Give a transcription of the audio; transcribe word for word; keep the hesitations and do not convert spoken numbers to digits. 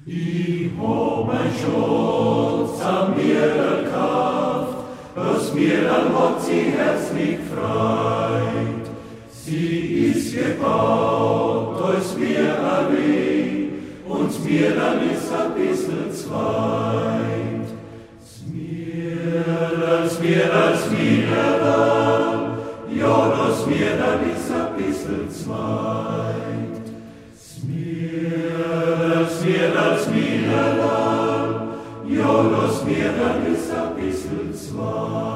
Ich hab mein Schatz an mir gekauft, was mir dann hat sie herzlich freut. Sie ist gebaut, als mir allein, und mir dann ist ein bisschen zweit. Mir, als mir, als mir dann, ja, das mir dann ist ein bisschen zweit. Mir, als mir, als mir dann, ja, das mir dann ist ein bisschen zweit.